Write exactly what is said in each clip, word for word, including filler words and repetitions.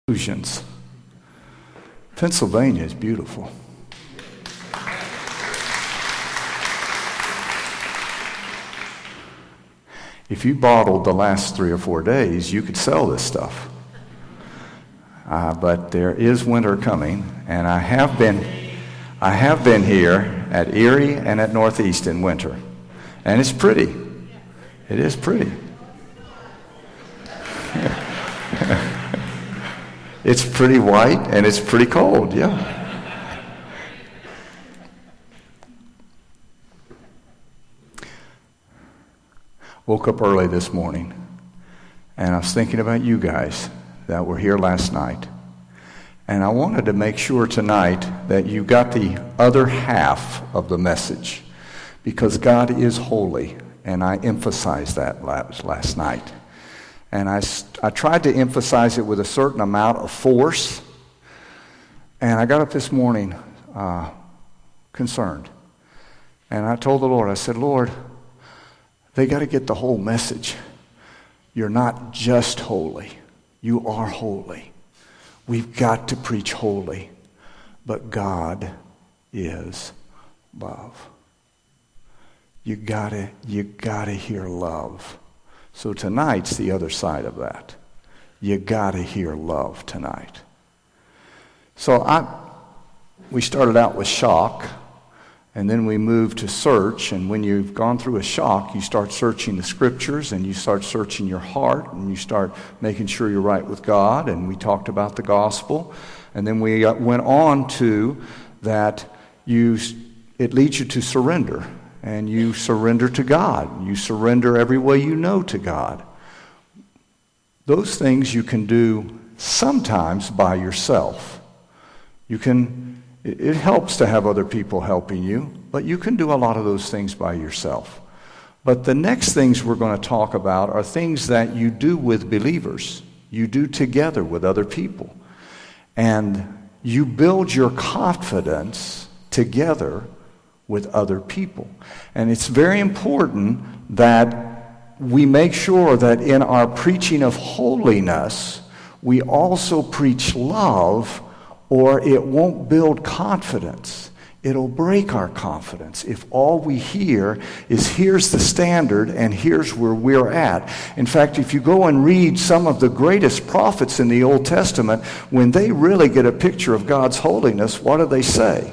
Conclusions. Pennsylvania is beautiful. If you bottled the last three or four days, you could sell this stuff. Uh, but there is winter coming, and I have been, I have been here at Erie and at Northeast in winter, and it's pretty. It is pretty. It's pretty white and it's pretty cold, yeah. Woke up early this morning and I was thinking about you guys that were here last night. And I wanted to make sure tonight that you got the other half of the message, because God is holy, and I emphasized that last, last night. And I, I tried to emphasize it with a certain amount of force. And I got up this morning uh, concerned. And I told the Lord, I said, Lord, they got to get the whole message. You're not just holy. You are holy. We've got to preach holy. But God is love. You gotta, you gotta hear love. So tonight's the other side of that. You gotta hear love tonight. So I, we started out with shock, and then we moved to search. And when you've gone through a shock, you start searching the scriptures, and you start searching your heart, and you start making sure you're right with God. And we talked about the gospel, and then we went on to that. You, it leads you to surrender. And you surrender to God. You surrender every way you know to God. Those things you can do sometimes by yourself. You can, it helps to have other people helping you, but you can do a lot of those things by yourself. But the next things we're going to talk about are things that you do with believers. You do together with other people. And you build your confidence together with other people. And it's very important that we make sure that in our preaching of holiness, we also preach love, or it won't build confidence. It'll break our confidence if all we hear is here's the standard and here's where we're at. In fact, if you go and read some of the greatest prophets in the Old Testament, when they really get a picture of God's holiness, what do they say?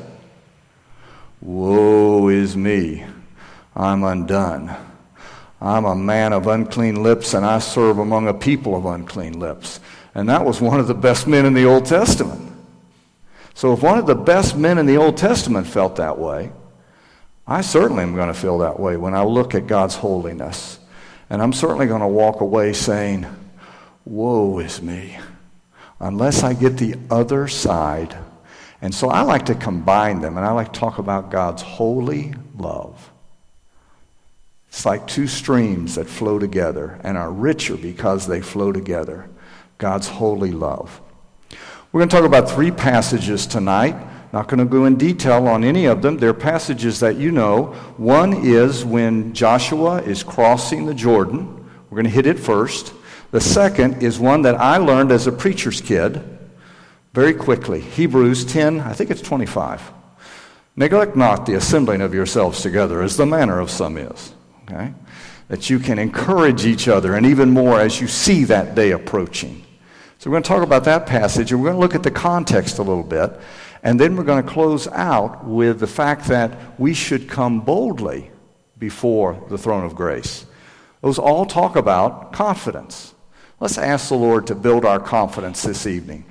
Woe is me, I'm undone. I'm a man of unclean lips, and I serve among a people of unclean lips. And that was one of the best men in the Old Testament. So if one of the best men in the Old Testament felt that way, I certainly am going to feel that way when I look at God's holiness. And I'm certainly going to walk away saying, woe is me, unless I get the other side. And so I like to combine them, and I like to talk about God's holy love. It's like two streams that flow together and are richer because they flow together. God's holy love. We're going to talk about three passages tonight. Not going to go in detail on any of them. They're passages that you know. One is when Joshua is crossing the Jordan. We're going to hit it first. The second is one that I learned as a preacher's kid. Very quickly, Hebrews ten, I think it's twenty-five. Neglect not the assembling of yourselves together, as the manner of some is. Okay? That you can encourage each other, and even more as you see that day approaching. So we're going to talk about that passage, and we're going to look at the context a little bit, and then we're going to close out with the fact that we should come boldly before the throne of grace. Those all talk about confidence. Let's ask the Lord to build our confidence this evening.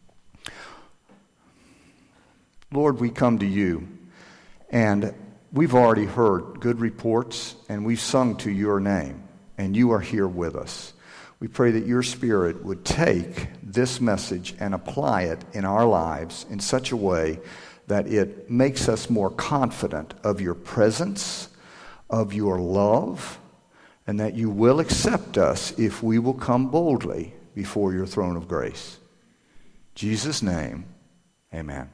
Lord, we come to you, and we've already heard good reports, and we've sung to your name, and you are here with us. We pray that your Spirit would take this message and apply it in our lives in such a way that it makes us more confident of your presence, of your love, and that you will accept us if we will come boldly before your throne of grace. In Jesus' name, amen.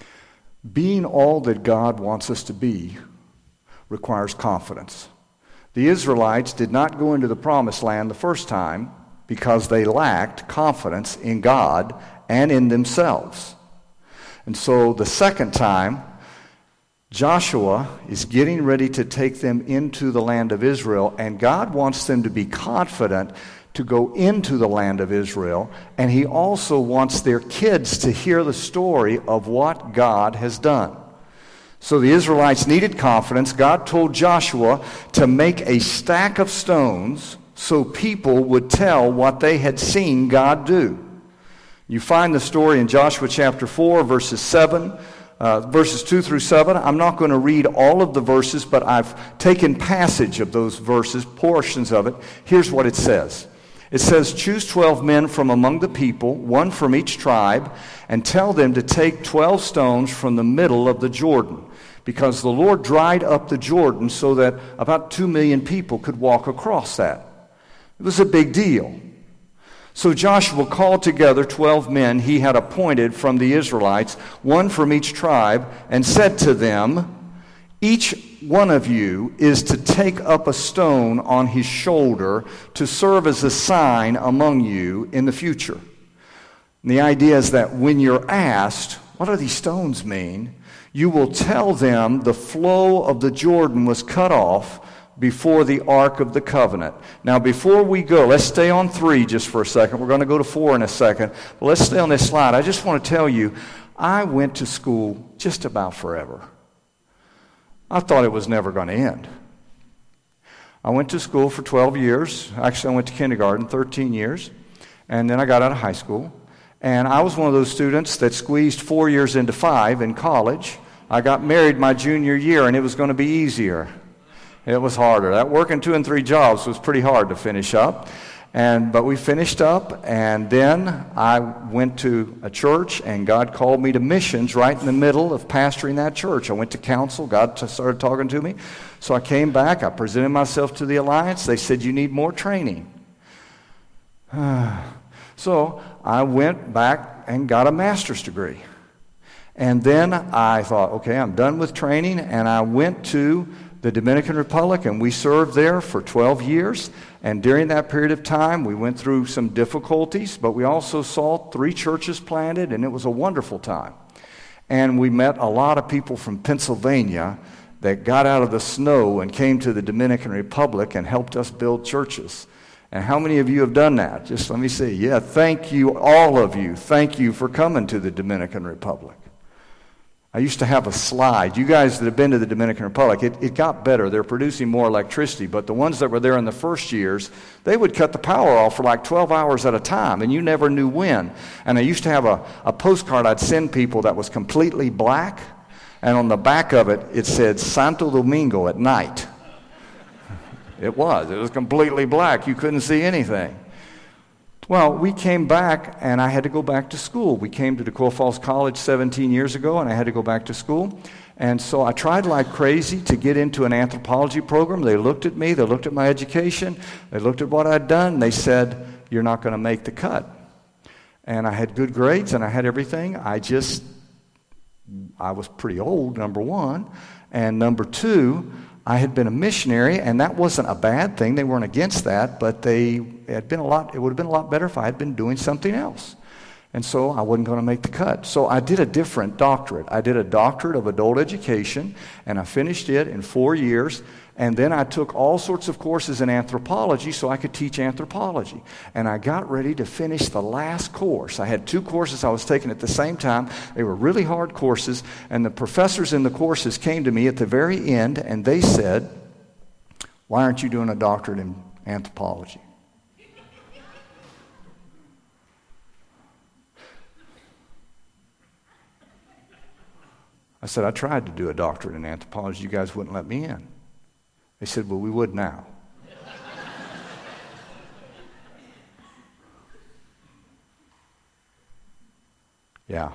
Being all that God wants us to be requires confidence. The The Israelites did not go into the promised land the first time because they lacked confidence in God and in themselves. And so the second time, Joshua is getting ready to take them into the land of Israel, and God wants them to be confident to go into the land of Israel, and he also wants their kids to hear the story of what God has done. So the Israelites needed confidence. God told Joshua to make a stack of stones so people would tell what they had seen God do. You find the story in Joshua chapter four, verses seven, uh, verses two through seven. I'm not going to read all of the verses, but I've taken passage of those verses, portions of it. Here's what it says. It says, choose twelve men from among the people, one from each tribe, and tell them to take twelve stones from the middle of the Jordan, because the Lord dried up the Jordan so that about two million people could walk across that. It was a big deal. So Joshua called together twelve men he had appointed from the Israelites, one from each tribe, and said to them, each one of you is to take up a stone on his shoulder to serve as a sign among you in the future. And the idea is that when you're asked, what do these stones mean? You will tell them the flow of the Jordan was cut off before the Ark of the Covenant. Now, before we go, let's stay on three just for a second. We're going to go to four in a second. But let's stay on this slide. I just want to tell you, I went to school just about forever. I thought it was never going to end. I went to school for twelve years. Actually, I went to kindergarten, thirteen years. And then I got out of high school. And I was one of those students that squeezed four years into five in college. I got married my junior year, and it was going to be easier. It was harder. That working two and three jobs was pretty hard to finish up. And but we finished up, and then I went to a church, and God called me to missions right in the middle of pastoring that church. I went to council. God t- started talking to me. So I came back. I presented myself to the Alliance. They said, you need more training. So I went back and got a master's degree. And then I thought, okay, I'm done with training, and I went to the Dominican Republic, and we served there for twelve years. And during that period of time, we went through some difficulties, but we also saw three churches planted, and it was a wonderful time. And we met a lot of people from Pennsylvania that got out of the snow and came to the Dominican Republic and helped us build churches. And how many of you have done that? Just let me see. Yeah, thank you, all of you. Thank you for coming to the Dominican Republic. I used to have a slide. You guys that have been to the Dominican Republic, it, it got better. They're producing more electricity, but the ones that were there in the first years, they would cut the power off for like twelve hours at a time, and you never knew when. And I used to have a, a postcard I'd send people that was completely black, and on the back of it, it said Santo Domingo at night. It was. It was completely black. You couldn't see anything. Well, we came back, and I had to go back to school. We came to Dakota Falls College seventeen years ago, and I had to go back to school. And so I tried like crazy to get into an anthropology program. They looked at me. They looked at my education. They looked at what I'd done. And they said, you're not going to make the cut. And I had good grades, and I had everything. I just, I was pretty old, number one. And number two, I had been a missionary, and that wasn't a bad thing. They weren't against that, but they it had been a lot. It would have been a lot better if I had been doing something else. And so I wasn't going to make the cut. So I did a different doctorate. I did a doctorate of adult education, and I finished it in four years. And then I took all sorts of courses in anthropology so I could teach anthropology. And I got ready to finish the last course. I had two courses I was taking at the same time. They were really hard courses. And the professors in the courses came to me at the very end, and they said, why aren't you doing a doctorate in anthropology? I said, I tried to do a doctorate in anthropology. You guys wouldn't let me in. They said, well, we would now. Yeah.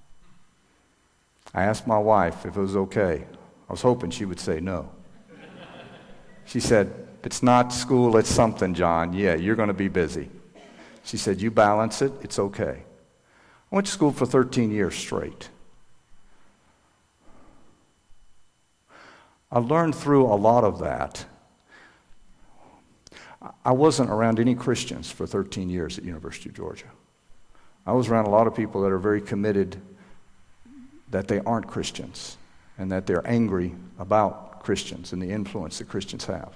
I asked my wife if it was okay. I was hoping she would say no. She said, it's not school, it's something, John. Yeah, you're going to be busy. She said, you balance it, it's okay. I went to school for thirteen years straight. I learned through a lot of that I wasn't around any Christians for thirteen years at University of Georgia. I was around a lot of people that are very committed that they aren't Christians and that they're angry about Christians and the influence that Christians have.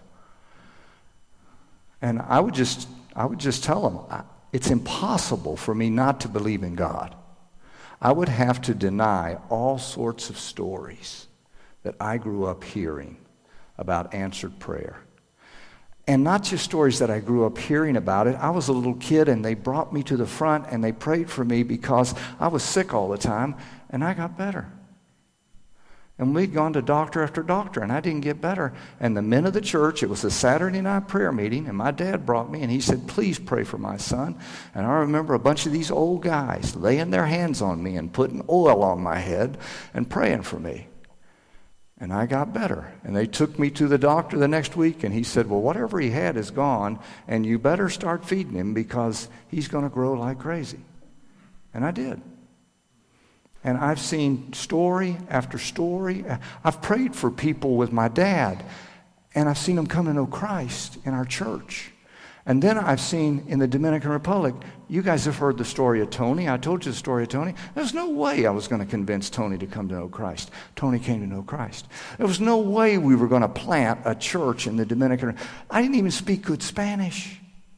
And I would just, I would just tell them, it's impossible for me not to believe in God. I would have to deny all sorts of stories that I grew up hearing about answered prayer. And not just stories that I grew up hearing about it. I was a little kid and they brought me to the front and they prayed for me because I was sick all the time and I got better. And we'd gone to doctor after doctor and I didn't get better. And the men of the church, it was a Saturday night prayer meeting, and my dad brought me and he said, please pray for my son. And I remember a bunch of these old guys laying their hands on me and putting oil on my head and praying for me. And I got better. And they took me to the doctor the next week, and he said, well, whatever he had is gone, and you better start feeding him because he's going to grow like crazy. And I did. And I've seen story after story. I've prayed for people with my dad, and I've seen them come to know Christ in our church. And then I've seen in the Dominican Republic, you guys have heard the story of Tony. I told you the story of Tony. There's no way I was going to convince Tony to come to know Christ. Tony came to know Christ. There was no way we were going to plant a church in the Dominican Republic. I didn't even speak good Spanish.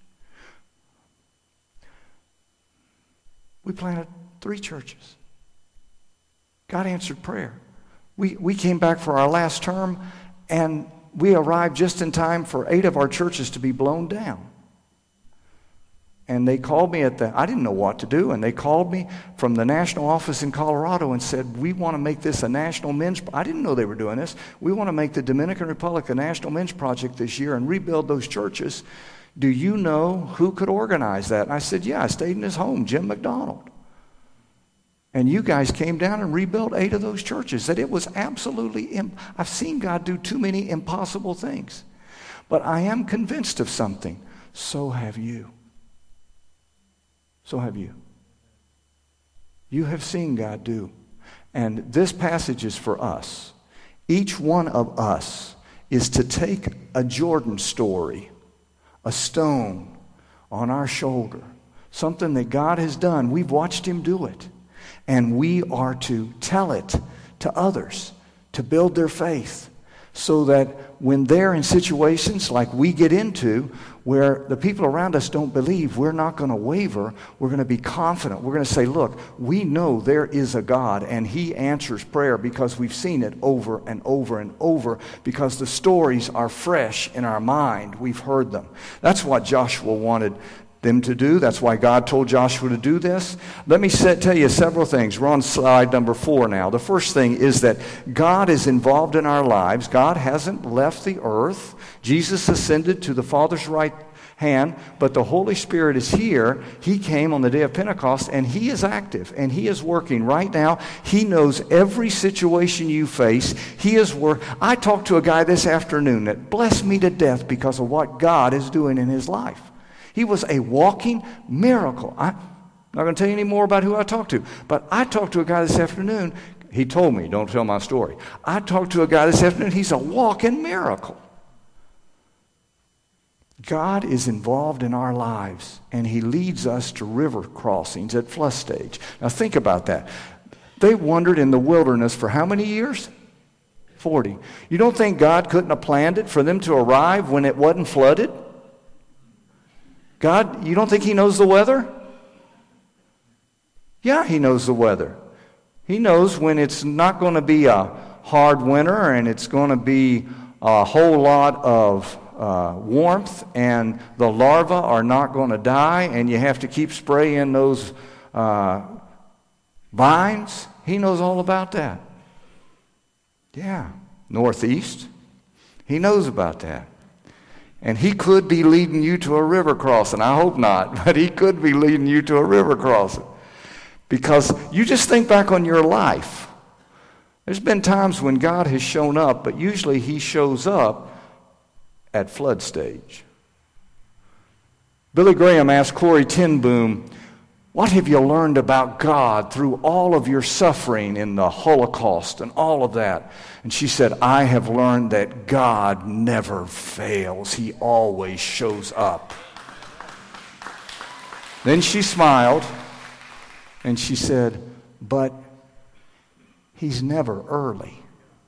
We planted three churches. God answered prayer. We, we came back for our last term, and we arrived just in time for eight of our churches to be blown down. And they called me at the, I didn't know what to do, and they called me from the national office in Colorado and said, we want to make this a national men's, I didn't know they were doing this. We want to make the Dominican Republic a national men's project this year and rebuild those churches. Do you know who could organize that? And I said, yeah, I stayed in his home, Jim McDonald. And you guys came down and rebuilt eight of those churches. That it was absolutely, imp- I've seen God do too many impossible things. But I am convinced of something. So have you. So have you. You have seen God do. And this passage is for us. Each one of us is to take a Jordan story, a stone on our shoulder, something that God has done. We've watched him do it. And we are to tell it to others to build their faith so that when they're in situations like we get into where the people around us don't believe, we're not going to waver. We're going to be confident. We're going to say, look, we know there is a God and he answers prayer because we've seen it over and over and over because the stories are fresh in our mind. We've heard them. That's what Joshua wanted them to do. That's why God told Joshua to do this. Let me set, tell you several things. We're on slide number four now. The first thing is that God is involved in our lives. God hasn't left the earth. Jesus ascended to the Father's right hand, but the Holy Spirit is here. He came on the day of Pentecost, and he is active, and he is working right now. He knows every situation you face. He is work. I talked to a guy this afternoon that blessed me to death because of what God is doing in his life. He was a walking miracle. I'm not going to tell you any more about who I talked to, but I talked to a guy this afternoon. He told me, don't tell my story. I talked to a guy this afternoon. He's a walking miracle. God is involved in our lives, and he leads us to river crossings at flood stage. Now think about that. They wandered in the wilderness for how many years? forty. You don't think God couldn't have planned it for them to arrive when it wasn't flooded? God, you don't think he knows the weather? Yeah, he knows the weather. He knows when it's not going to be a hard winter and it's going to be a whole lot of uh, warmth and the larvae are not going to die and you have to keep spraying those uh, vines. He knows all about that. Yeah, northeast. He knows about that. And he could be leading you to a river crossing. I hope not, but he could be leading you to a river crossing. Because you just think back on your life. There's been times when God has shown up, but usually he shows up at flood stage. Billy Graham asked Corrie ten Boom, What have you learned about God through all of your suffering in the Holocaust and all of that? And she said, I have learned that God never fails. He always shows up. Then she smiled and she said, but he's never early.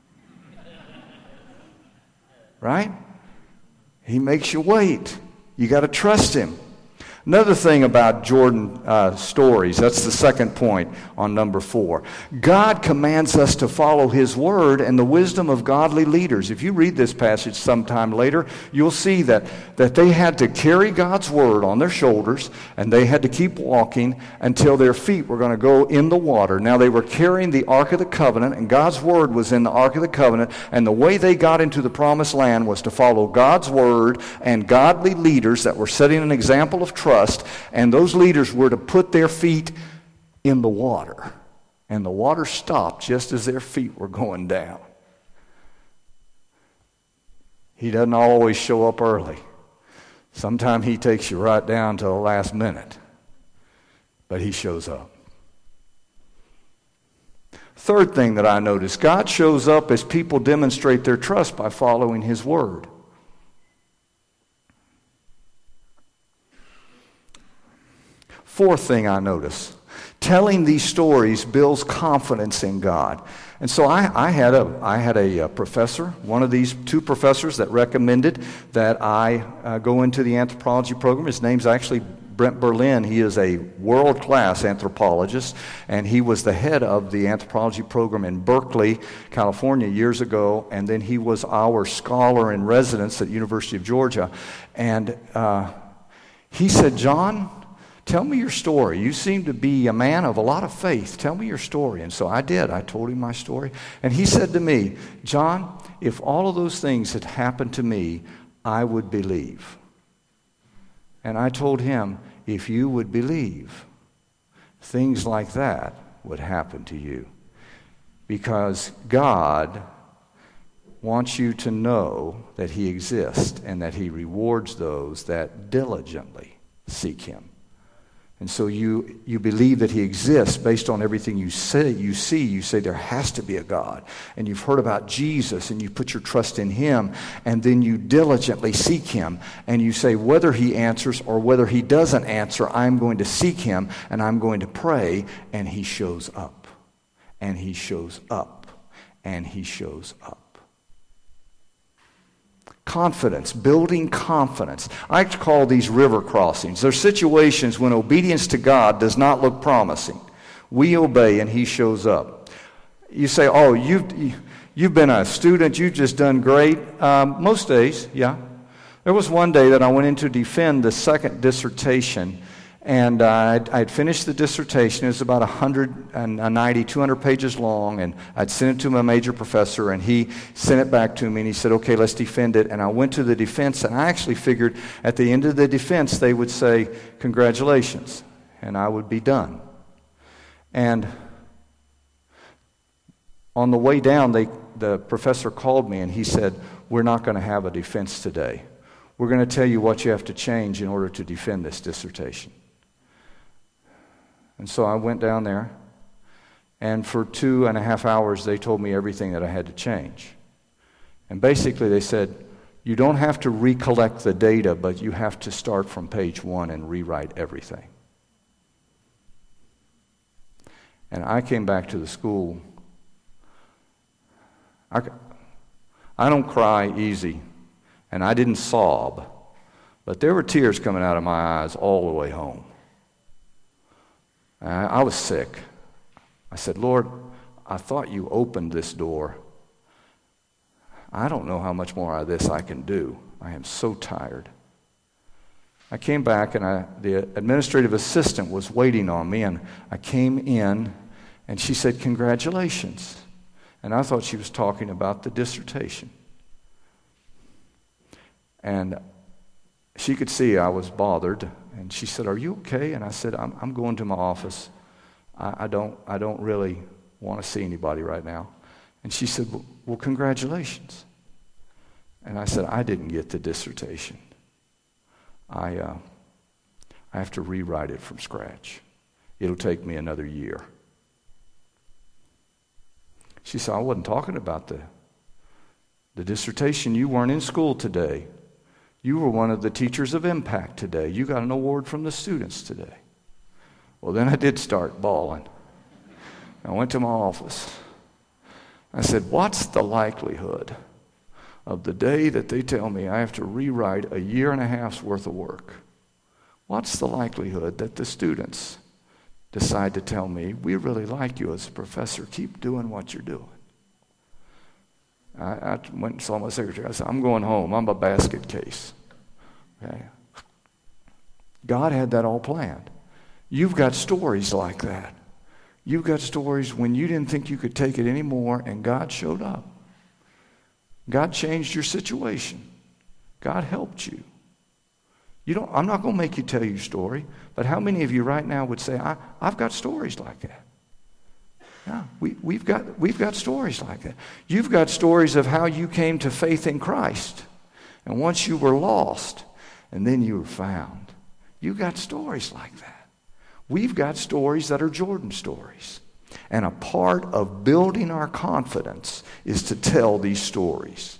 Right? He makes you wait. You got to trust him. Another thing about Jordan uh, stories, that's the second point on number four. God commands us to follow his word and the wisdom of godly leaders. If you read this passage sometime later, you'll see that, that they had to carry God's word on their shoulders, and they had to keep walking until their feet were going to go in the water. Now they were carrying the Ark of the Covenant, and God's word was in the Ark of the Covenant, and the way they got into the promised land was to follow God's word and godly leaders that were setting an example of trust. And those leaders were to put their feet in the water. And the water stopped just as their feet were going down. He doesn't always show up early. Sometimes he takes you right down to the last minute. But he shows up. Third thing that I noticed, God shows up as people demonstrate their trust by following his word. Fourth thing I notice, telling these stories builds confidence in God. And so I, I had a I had a, a professor, one of these two professors that recommended that I uh, go into the anthropology program. His name's actually Brent Berlin. He is a world-class anthropologist, and he was the head of the anthropology program in Berkeley, California, years ago, and then he was our scholar in residence at University of Georgia. And uh, he said, John, tell me your story. You seem to be a man of a lot of faith. Tell me your story. And so I did. I told him my story. And he said to me, John, if all of those things had happened to me, I would believe. And I told him, if you would believe, things like that would happen to you. Because God wants you to know that he exists and that he rewards those that diligently seek him. And so you you believe that he exists based on everything you say, you see. You say there has to be a God. And you've heard about Jesus, and you put your trust in him, and then you diligently seek him. And you say, whether he answers or whether he doesn't answer, I'm going to seek him, and I'm going to pray, and he shows up. And he shows up. And he shows up. Confidence, building confidence. I call these river crossings. They're situations when obedience to God does not look promising. We obey and he shows up. You say, oh, you've, you've been a student, you've just done great. Um, most days, yeah. There was one day that I went in to defend the second dissertation, and uh, I'd, I'd finished the dissertation. It was about one ninety, two hundred pages long, and I'd sent it to my major professor, and he sent it back to me, and he said, okay, let's defend it. And I went to the defense, and I actually figured at the end of the defense they would say, congratulations, and I would be done. And on the way down, they, the professor called me, and he said, we're not going to have a defense today. We're going to tell you what you have to change in order to defend this dissertation. And so I went down there, and for two and a half hours they told me everything that I had to change. And basically they said, you don't have to recollect the data, but you have to start from page one and rewrite everything. And I came back to the school. I, I don't cry easy, and I didn't sob, but there were tears coming out of my eyes all the way home. I, I was sick. I said, Lord, I thought you opened this door. I don't know how much more of this I can do. I am so tired. I came back, and I, the administrative assistant was waiting on me, and I came in, and she said, congratulations. And I thought she was talking about the dissertation. And she could see I was bothered, and she said, are you okay? And I said, I'm, I'm going to my office. I, I don't I don't really want to see anybody right now. And she said, well, well, congratulations. And I said, I didn't get the dissertation. I uh, I have to rewrite it from scratch. it'll take me another year. She said, I wasn't talking about the, the dissertation. You weren't in school today. You were one of the teachers of impact today. You got an award from the students today. Well, then I did start bawling. I went to my office. I said, what's the likelihood of the day that they tell me I have to rewrite a year and a half's worth of work? What's the likelihood that the students decide to tell me, we really like you as a professor, keep doing what you're doing? I, I went and saw my secretary. I said, I'm going home. I'm a basket case. Okay. God had that all planned. You've got stories like that. You've got stories when you didn't think you could take it anymore, and God showed up. God changed your situation. God helped you. You don't, I'm not going to make you tell your story, but how many of you right now would say, I, I've got stories like that? Yeah, we, we've got, we've got stories like that. You've got stories of how you came to faith in Christ. And once you were lost, and then you were found. You've got stories like that. We've got stories that are Jordan stories. And a part of building our confidence is to tell these stories.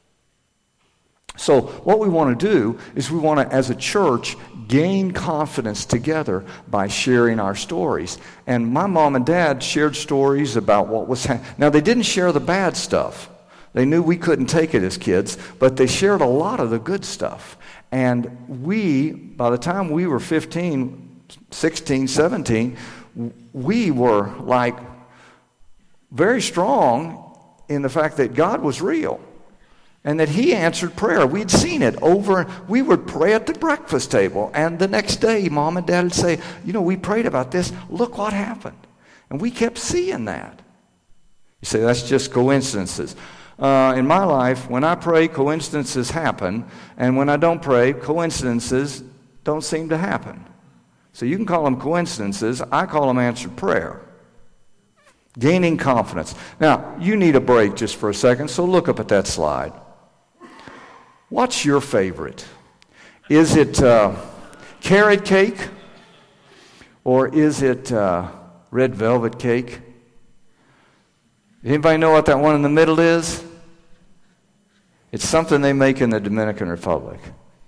So what we want to do is we want to, as a church, gain confidence together by sharing our stories. And my mom and dad shared stories about what was happening. Now, they didn't share the bad stuff. They knew we couldn't take it as kids, but they shared a lot of the good stuff. And we, by the time we were fifteen, sixteen, seventeen, we were like very strong in the fact that God was real. And that he answered prayer. We'd seen it over. We would pray at the breakfast table. And the next day, Mom and Dad would say, you know, we prayed about this. Look what happened. And we kept seeing that. You say, that's just coincidences. Uh, in my life, when I pray, coincidences happen. And when I don't pray, coincidences don't seem to happen. So you can call them coincidences. I call them answered prayer. Gaining confidence. Now, you need a break just for a second, so look up at that slide. What's your favorite? Is it uh, carrot cake? Or is it uh, red velvet cake? Anybody know what that one in the middle is? It's something they make in the Dominican Republic.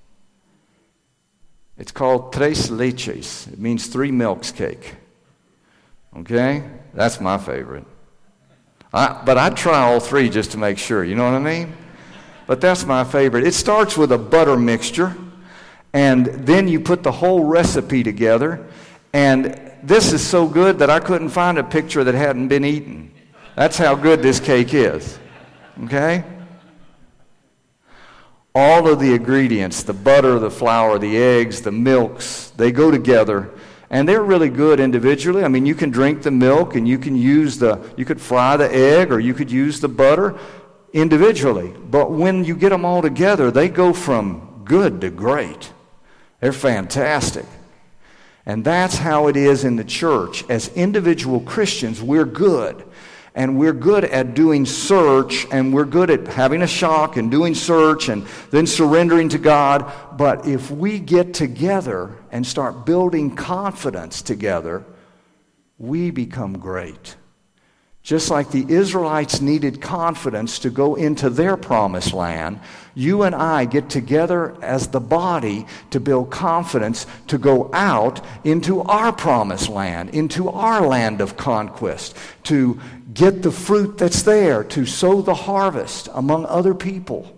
It's called tres leches. It means three milks cake. Okay? That's my favorite. I, but I'd try all three just to make sure. You know what I mean? But that's my favorite. It starts with a butter mixture, and then you put the whole recipe together. And this is so good that I couldn't find a picture that hadn't been eaten. That's how good this cake is. Okay? All of the ingredients, the butter, the flour, the eggs, the milks, they go together. And they're really good individually. I mean, you can drink the milk and you can use the, you could fry the egg or you could use the butter individually. But when you get them all together, they go from good to great. They're fantastic. And that's how it is in the church. As individual Christians, we're good. And we're good at doing search, and we're good at having a shock and doing search and then surrendering to God. But if we get together and start building confidence together, we become great. Just like the Israelites needed confidence to go into their promised land, you and I get together as the body to build confidence to go out into our promised land, into our land of conquest, to get the fruit that's there, to sow the harvest among other people.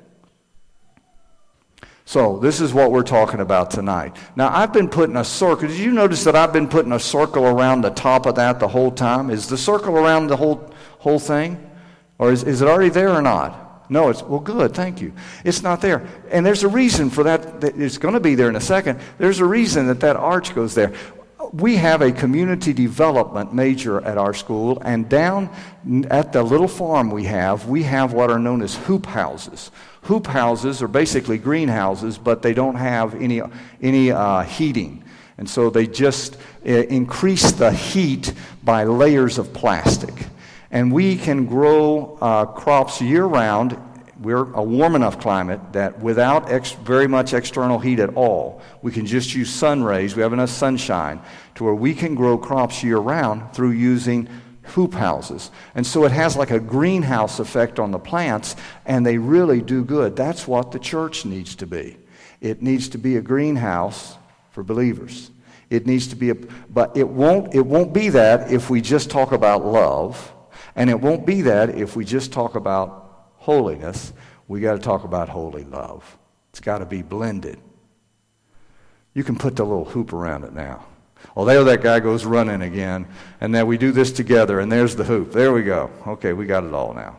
So this is what we're talking about tonight. Now, I've been putting a circle. Did you notice that I've been putting a circle around the top of that the whole time? Is the circle around the whole whole thing? Or is, is it already there or not? No, it's, well, good, thank you. It's not there. And there's a reason for that. that it's going to be there in a second. There's a reason that that arch goes there. We have a community development major at our school, and down at the little farm we have, we have what are known as hoop houses. Hoop houses are basically greenhouses, but they don't have any any uh, heating. And so they just uh, increase the heat by layers of plastic. And we can grow uh, crops year-round we're a warm enough climate that without ex- very much external heat at all, we can just use sun rays. We have enough sunshine to where we can grow crops year-round through using hoop houses. And so it has like a greenhouse effect on the plants, and they really do good. That's what the church needs to be. It needs to be a greenhouse for believers. It needs to be a, but it won't, it won't be that if we just talk about love, and it won't be that if we just talk about holiness. We got to talk about holy love. It's got to be blended. You can put the little hoop around it now. Oh, there that guy goes running again, and then we do this together, and there's the hoop. There we go. Okay, we got it all now.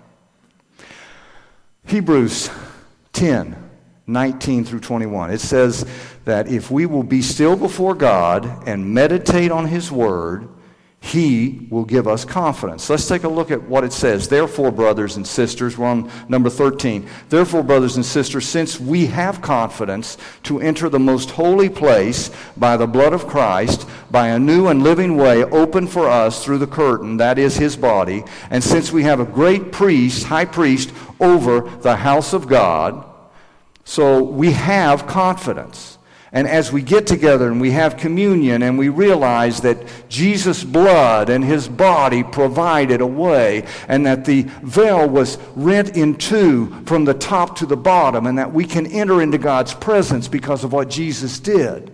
Hebrews ten, nineteen through twenty-one. It says that if we will be still before God and meditate on His Word, He will give us confidence. Let's take a look at what it says. Therefore, brothers and sisters, we're on number thirteen. Therefore, brothers and sisters, since we have confidence to enter the most holy place by the blood of Christ, by a new and living way open for us through the curtain, that is His body, and since we have a great priest, high priest, over the house of God, so we have confidence. And as we get together and we have communion and we realize that Jesus' blood and His body provided a way, and that the veil was rent in two from the top to the bottom, and that we can enter into God's presence because of what Jesus did,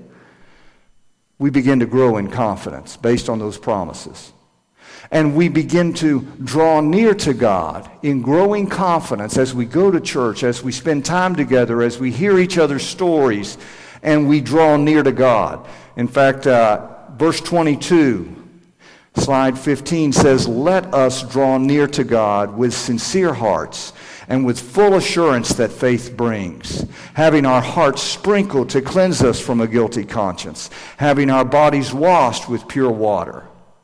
we begin to grow in confidence based on those promises. And we begin to draw near to God in growing confidence as we go to church, as we spend time together, as we hear each other's stories, and we draw near to God. In fact, uh, verse twenty-two, slide fifteen says, "Let us draw near to God with sincere hearts and with full assurance that faith brings, having our hearts sprinkled to cleanse us from a guilty conscience, having our bodies washed with pure water."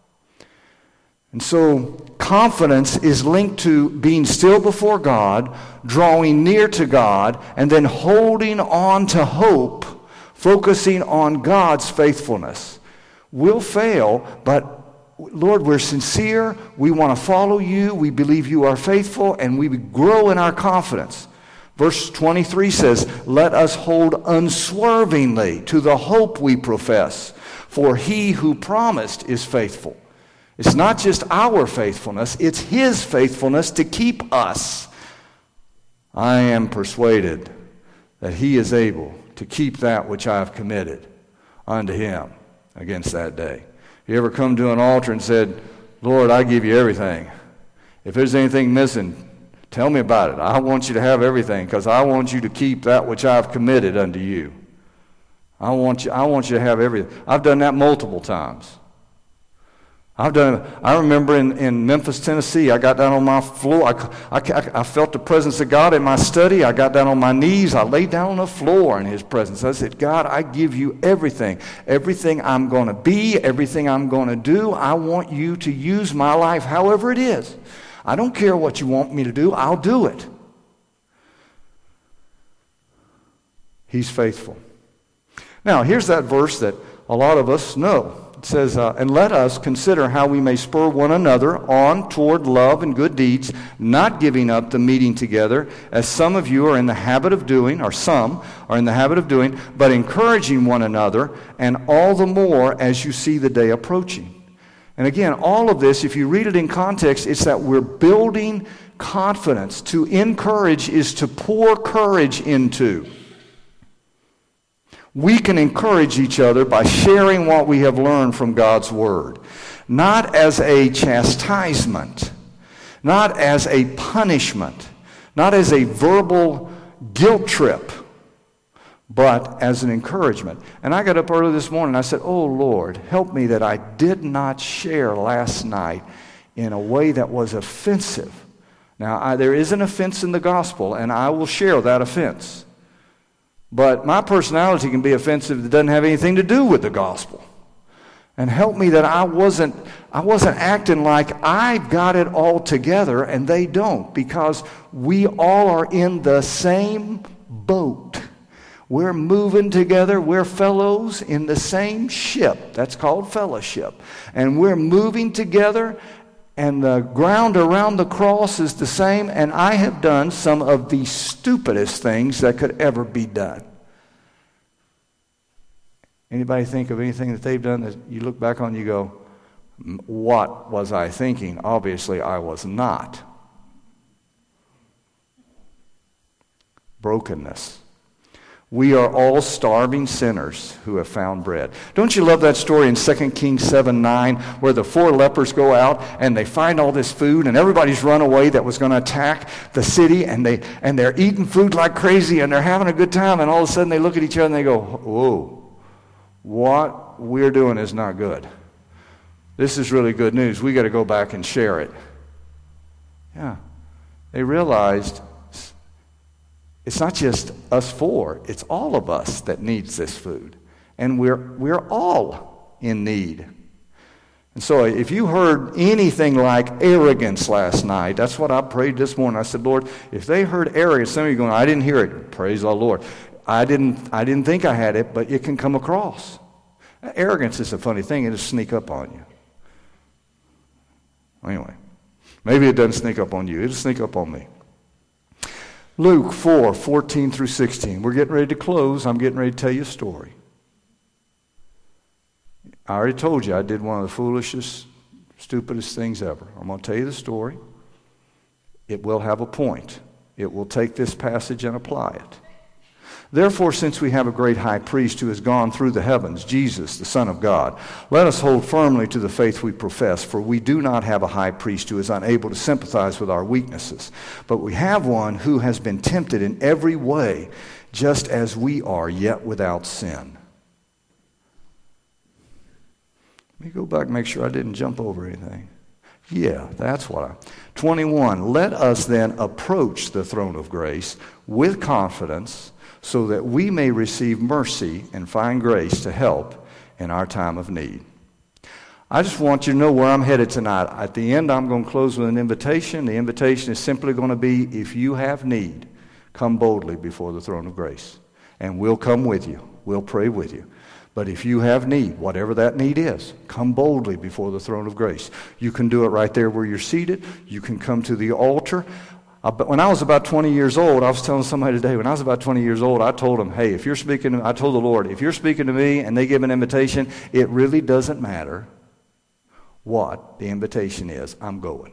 And so confidence is linked to being still before God, drawing near to God, and then holding on to hope, focusing on God's faithfulness. We'll fail, but Lord, we're sincere. We want to follow You. We believe You are faithful, and we grow in our confidence. Verse twenty-three says, "Let us hold unswervingly to the hope we profess, for He who promised is faithful." It's not just our faithfulness, it's His faithfulness to keep us. I am persuaded that He is able to keep that which I have committed unto Him against that day. You ever come to an altar and said, "Lord, I give You everything. If there's anything missing, tell me about it. I want You to have everything because I want You to keep that which I've committed unto You. I want you, I want you to have everything." I've done that multiple times. I've done. I remember in, in Memphis, Tennessee, I got down on my floor. I, I, I felt the presence of God in my study. I got down on my knees. I laid down on the floor in His presence. I said, "God, I give You everything. Everything I'm going to be, everything I'm going to do. I want You to use my life however it is. I don't care what You want me to do. I'll do it." He's faithful. Now, here's that verse that a lot of us know. It says, uh, "And let us consider how we may spur one another on toward love and good deeds, not giving up the meeting together, as some of you are in the habit of doing," or some are in the habit of doing, "but encouraging one another, and all the more as you see the day approaching." And again, all of this, if you read it in context, it's that we're building confidence. To encourage is to pour courage into. We can encourage each other by sharing what we have learned from God's Word, not as a chastisement, not as a punishment, not as a verbal guilt trip, but as an encouragement. And I got up early this morning and I said, "Oh Lord, help me that I did not share last night in a way that was offensive." Now, I, there is an offense in the gospel, and I will share that offense. But my personality can be offensive that doesn't have anything to do with the gospel. And help me that I wasn't I wasn't acting like I've got it all together and they don't, because we all are in the same boat. We're moving together. We're fellows in the same ship. That's called fellowship. And we're moving together and the ground around the cross is the same, and I have done some of the stupidest things that could ever be done. Anybody think of anything that they've done that you look back on and you go, what was I thinking? Obviously, I was not. Brokenness. We are all starving sinners who have found bread. Don't you love that story in Second Kings seven nine where the four lepers go out and they find all this food and everybody's run away that was going to attack the city, and, they, and they're eating food like crazy and they're having a good time, and all of a sudden they look at each other and they go, whoa, what we're doing is not good. This is really good news. We got to go back and share it. Yeah. They realized it's not just us four, it's all of us that needs this food. And we're we're all in need. And so if you heard anything like arrogance last night, that's what I prayed this morning. I said, Lord, if they heard arrogance, some of you going, I didn't hear it. Praise the Lord. I didn't I didn't think I had it, but it can come across. Arrogance is a funny thing. It'll sneak up on you. Anyway, maybe it doesn't sneak up on you. It'll sneak up on me. Luke four, fourteen through sixteen. We're getting ready to close. I'm getting ready to tell you a story. I already told you I did one of the foolishest, stupidest things ever. I'm going to tell you the story. It will have a point. It will take this passage and apply it. Therefore, since we have a great high priest who has gone through the heavens, Jesus, the Son of God, let us hold firmly to the faith we profess, for we do not have a high priest who is unable to sympathize with our weaknesses, but we have one who has been tempted in every way, just as we are, yet without sin. Let me go back and make sure I didn't jump over anything. Yeah, that's what I... twenty-one, let us then approach the throne of grace with confidence, so that we may receive mercy and find grace to help in our time of need. I just want you to know where I'm headed tonight. At the end, I'm going to close with an invitation. The invitation is simply going to be, if you have need, come boldly before the throne of grace. And we'll come with you. We'll pray with you. But if you have need, whatever that need is, come boldly before the throne of grace. You can do it right there where you're seated. You can come to the altar. When I was about twenty years old, I was telling somebody today, when I was about twenty years old, I told them, hey, if you're speaking, to, I told the Lord, if you're speaking to me and they give an invitation, it really doesn't matter what the invitation is. I'm going.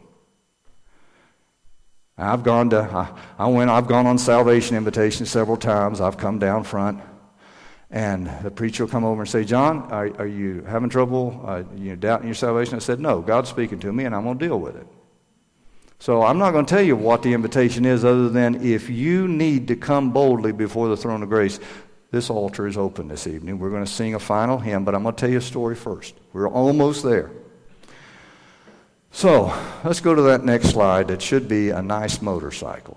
I've gone to, I, I went, I've gone on salvation invitations several times. I've come down front, and the preacher will come over and say, John, are, are you having trouble, uh, you doubting your salvation? I said, no, God's speaking to me, and I'm going to deal with it. So I'm not going to tell you what the invitation is, other than if you need to come boldly before the throne of grace, this altar is open this evening. We're going to sing a final hymn, but I'm going to tell you a story first. We're almost there. So let's go to that next slide. That should be a nice motorcycle.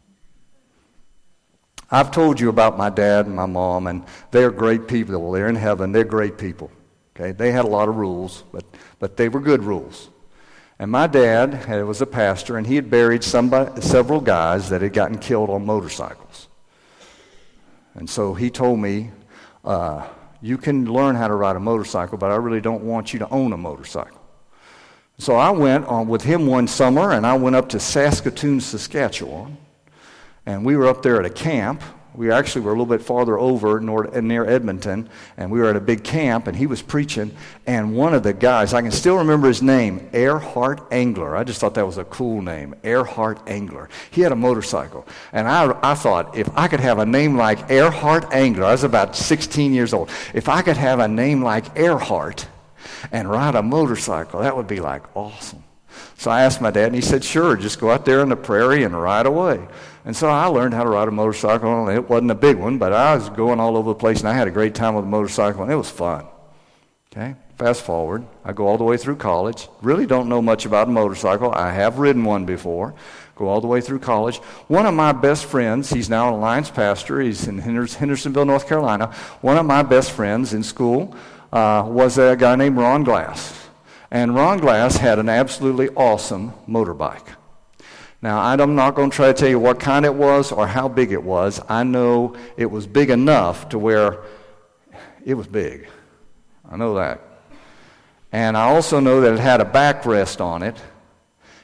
I've told you about my dad and my mom, and they're great people. They're in heaven. They're great people. Okay, they had a lot of rules, but but they were good rules. And my dad had, was a pastor, and he had buried somebody, several guys that had gotten killed on motorcycles. And so he told me, uh, you can learn how to ride a motorcycle, but I really don't want you to own a motorcycle. So I went on with him one summer, and I went up to Saskatoon, Saskatchewan, and we were up there at a camp. We actually were a little bit farther over near Edmonton, and we were at a big camp, and he was preaching, and one of the guys, I can still remember his name, Earhart Angler. I just thought that was a cool name, Earhart Angler. He had a motorcycle, and I, I thought, if I could have a name like Earhart Angler, I was about sixteen years old, if I could have a name like Earhart and ride a motorcycle, that would be like awesome. So I asked my dad, and he said, sure, just go out there in the prairie and ride away. And so I learned how to ride a motorcycle. It wasn't a big one, but I was going all over the place, and I had a great time with a motorcycle, and it was fun. Okay, fast forward. I go all the way through college. Really don't know much about a motorcycle. I have ridden one before. Go all the way through college. One of my best friends, he's now an Alliance pastor. He's in Hendersonville, North Carolina. One of my best friends in school uh, was a guy named Ron Glass. And Ron Glass had an absolutely awesome motorbike. Now, I'm not going to try to tell you what kind it was or how big it was. I know it was big enough to where it was big. I know that. And I also know that it had a backrest on it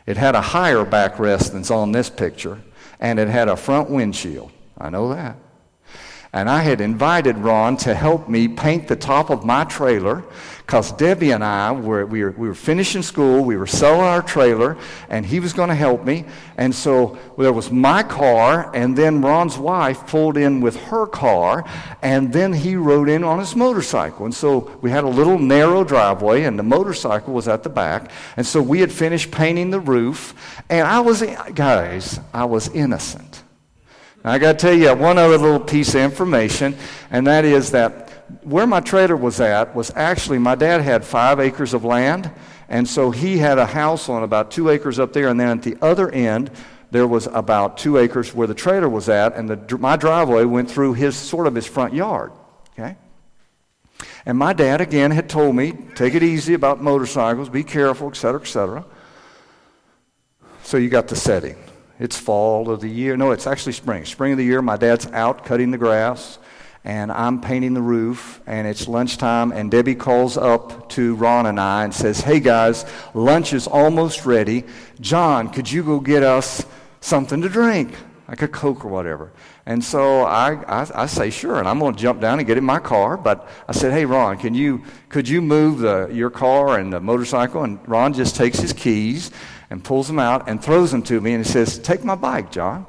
It had a higher backrest than's on this picture, and it had a front windshield. I know that. And I had invited Ron to help me paint the top of my trailer because Debbie and I were we, were we were finishing school, we were selling our trailer, and he was going to help me. And so there was my car, and then Ron's wife pulled in with her car, and then he rode in on his motorcycle. And so we had a little narrow driveway, and the motorcycle was at the back. And so we had finished painting the roof, and I was, guys, I was innocent. I got to tell you one other little piece of information, and that is that where my trailer was at was actually, my dad had five acres of land, and so he had a house on about two acres up there, and then at the other end, there was about two acres where the trailer was at, and the, my driveway went through his sort of his front yard, okay? And my dad, again, had told me, take it easy about motorcycles, be careful, et cetera, et cetera. So you got the setting. It's fall of the year. No, it's actually spring. Spring of the year, my dad's out cutting the grass, and I'm painting the roof, and it's lunchtime, and Debbie calls up to Ron and I and says, hey, guys, lunch is almost ready. John, could you go get us something to drink, like a Coke or whatever? And so I, I, I say, sure, and I'm going to jump down and get in my car, but I said, hey, Ron, can you, could you move the, your car and the motorcycle? And Ron just takes his keys and pulls them out and throws them to me, and he says, take my bike, John.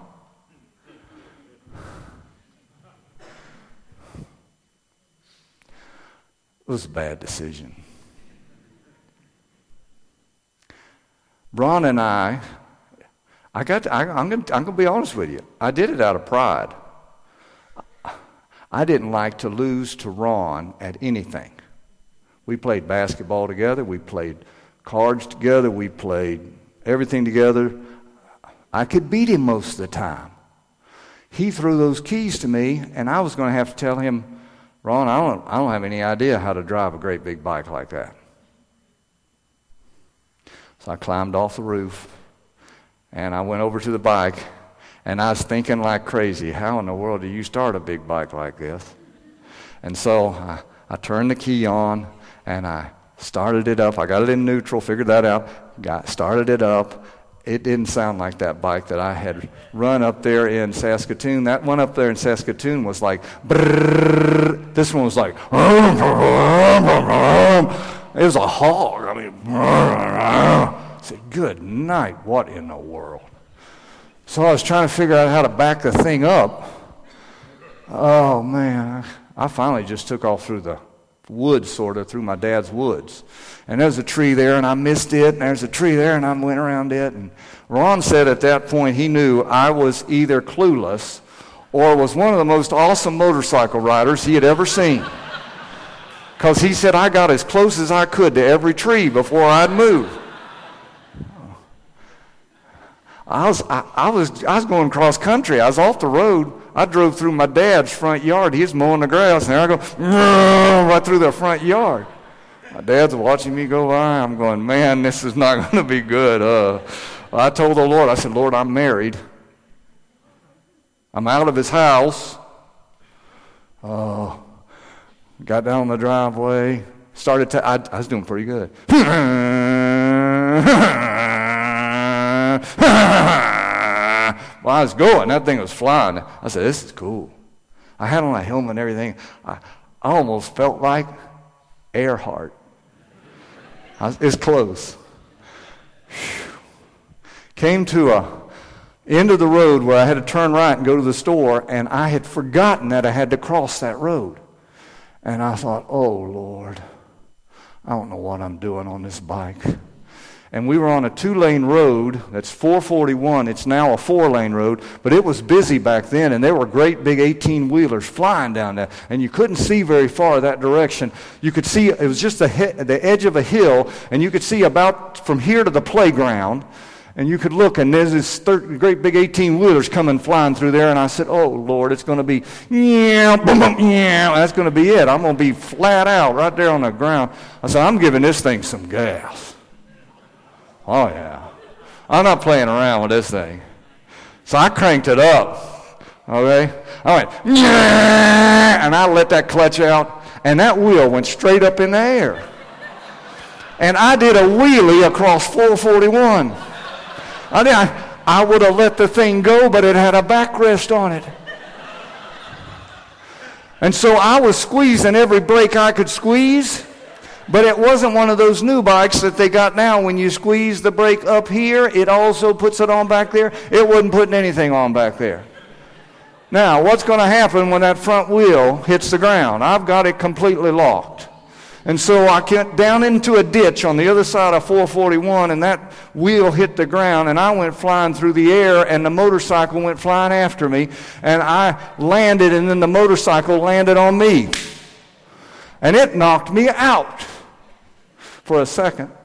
It was a bad decision. Ron and I, I got to, I, I'm going I'm to be honest with you, I did it out of pride. I didn't like to lose to Ron at anything. We played basketball together, we played cards together, we played everything together. I could beat him most of the time. He threw those keys to me, and I was going to have to tell him, Ron, I don't, I don't have any idea how to drive a great big bike like that. So I climbed off the roof, and I went over to the bike, and I was thinking like crazy, how in the world do you start a big bike like this? And so I, I turned the key on, and I started it up. I got it in neutral, figured that out, got started it up. It didn't sound like that bike that I had run up there in Saskatoon. That one up there in Saskatoon was like, brrrr. This one was like, it was a hog. I mean, I said, good night, what in the world? So I was trying to figure out how to back the thing up. Oh, man, I finally just took off through the woods, sort of, through my dad's woods. And there's a tree there, and I missed it, and there's a tree there, and I went around it. And Ron said at that point he knew I was either clueless or was one of the most awesome motorcycle riders he had ever seen. Because he said I got as close as I could to every tree before I'd move. I was, I, I was, I was going cross country. I was off the road. I drove through my dad's front yard. He was mowing the grass, and I go right through the front yard. My dad's watching me go by. I'm going, man, this is not going to be good. Uh, I told the Lord, I said, Lord, I'm married. I'm out of his house. Oh, got down the driveway. Started to, I, I was doing pretty good. Well, I was going. That thing was flying. I said, this is cool. I had on a helmet and everything. I, I almost felt like Earhart. I was, it's close. Whew. Came to a end of the road where I had to turn right and go to the store, and I had forgotten that I had to cross that road. And I thought, oh, Lord, I don't know what I'm doing on this bike. And we were on a two-lane road that's four forty-one. It's now a four-lane road, but it was busy back then, and there were great big eighteen-wheelers flying down there, and you couldn't see very far that direction. You could see, it was just the, he- the edge of a hill, and you could see about from here to the playground, and you could look, and there's this thir- great big eighteen-wheelers coming flying through there, and I said, oh, Lord, it's going to be, yeah, boom, boom, yeah, that's going to be it. I'm going to be flat out right there on the ground. I said, I'm giving this thing some gas. Oh, yeah. I'm not playing around with this thing. So I cranked it up, okay? I went, yeah, and I let that clutch out, and that wheel went straight up in the air. And I did a wheelie across four forty-one. I, mean, I, I would have let the thing go, but it had a backrest on it. And so I was squeezing every brake I could squeeze, but it wasn't one of those new bikes that they got now. When you squeeze the brake up here, it also puts it on back there. It wasn't putting anything on back there. Now, what's going to happen when that front wheel hits the ground? I've got it completely locked. And so I went down into a ditch on the other side of four forty-one, and that wheel hit the ground, and I went flying through the air, and the motorcycle went flying after me, and I landed, and then the motorcycle landed on me. And it knocked me out for a second.